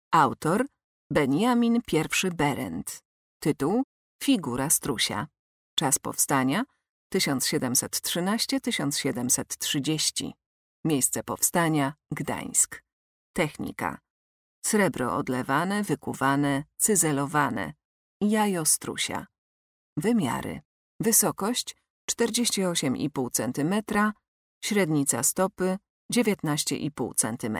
Autor Benjamin I Berendt. Tytuł Figura strusia. Czas powstania 1713–1730. Miejsce powstania Gdańsk. Technika: srebro odlewane, wykuwane, cyzelowane. Jajo strusia. Wymiary: wysokość 48,5 cm, średnica stopy 19,5 cm.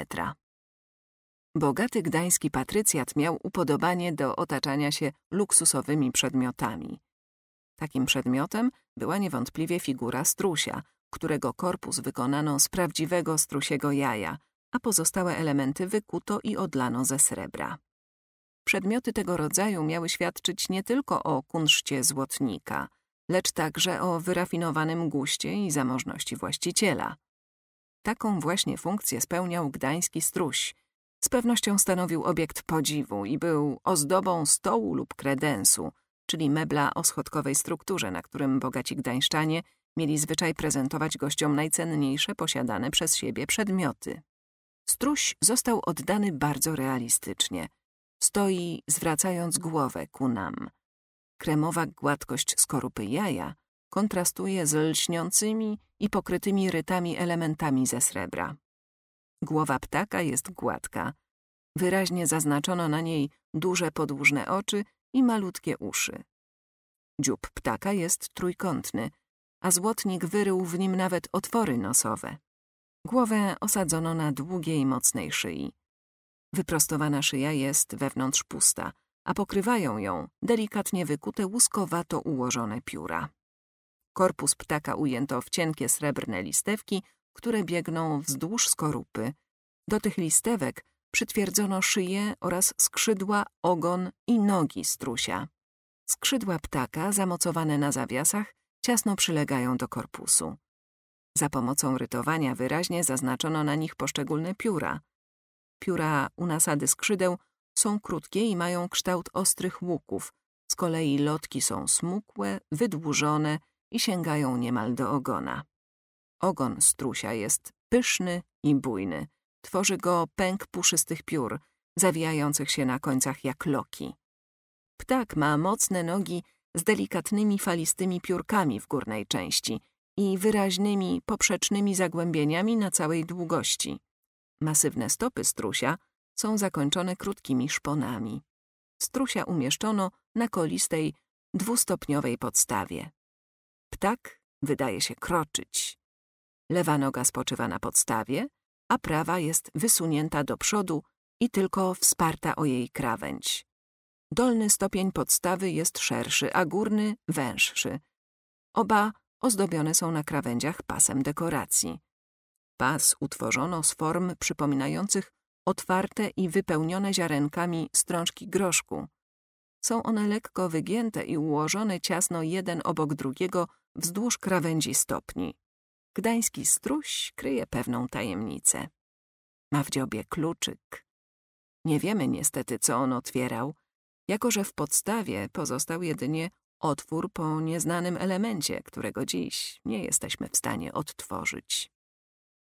Bogaty gdański patrycjat miał upodobanie do otaczania się luksusowymi przedmiotami. Takim przedmiotem była niewątpliwie figura strusia, którego korpus wykonano z prawdziwego strusiego jaja, a pozostałe elementy wykuto i odlano ze srebra. Przedmioty tego rodzaju miały świadczyć nie tylko o kunszcie złotnika, lecz także o wyrafinowanym guście i zamożności właściciela. Taką właśnie funkcję spełniał gdański struś. Z pewnością stanowił obiekt podziwu i był ozdobą stołu lub kredensu, czyli mebla o schodkowej strukturze, na którym bogaci gdańszczanie mieli zwyczaj prezentować gościom najcenniejsze posiadane przez siebie przedmioty. Struś został oddany bardzo realistycznie. Stoi zwracając głowę ku nam. Kremowa gładkość skorupy jaja kontrastuje z lśniącymi i pokrytymi rytami elementami ze srebra. Głowa ptaka jest gładka. Wyraźnie zaznaczono na niej duże podłużne oczy i malutkie uszy. Dziób ptaka jest trójkątny, a złotnik wyrył w nim nawet otwory nosowe. Głowę osadzono na długiej, mocnej szyi. Wyprostowana szyja jest wewnątrz pusta, a pokrywają ją delikatnie wykute, łuskowato ułożone pióra. Korpus ptaka ujęto w cienkie srebrne listewki, które biegną wzdłuż skorupy. Do tych listewek przytwierdzono szyję oraz skrzydła, ogon i nogi strusia. Skrzydła ptaka, zamocowane na zawiasach, ciasno przylegają do korpusu. Za pomocą rytowania wyraźnie zaznaczono na nich poszczególne pióra. Pióra u nasady skrzydeł są krótkie i mają kształt ostrych łuków. Z kolei lotki są smukłe, wydłużone i sięgają niemal do ogona. Ogon strusia jest pyszny i bujny. Tworzy go pęk puszystych piór, zawijających się na końcach jak loki. Ptak ma mocne nogi z delikatnymi falistymi piórkami w górnej części i wyraźnymi poprzecznymi zagłębieniami na całej długości. Masywne stopy strusia są zakończone krótkimi szponami. Strusia umieszczono na kolistej, dwustopniowej podstawie. Ptak wydaje się kroczyć. Lewa noga spoczywa na podstawie, a prawa jest wysunięta do przodu i tylko wsparta o jej krawędź. Dolny stopień podstawy jest szerszy, a górny węższy. Oba ozdobione są na krawędziach pasem dekoracji. Pas utworzono z form przypominających otwarte i wypełnione ziarenkami strączki groszku. Są one lekko wygięte i ułożone ciasno jeden obok drugiego wzdłuż krawędzi stopni. Gdański struś kryje pewną tajemnicę. Ma w dziobie kluczyk. Nie wiemy niestety, co on otwierał, jako że w podstawie pozostał jedynie otwór po nieznanym elemencie, którego dziś nie jesteśmy w stanie odtworzyć.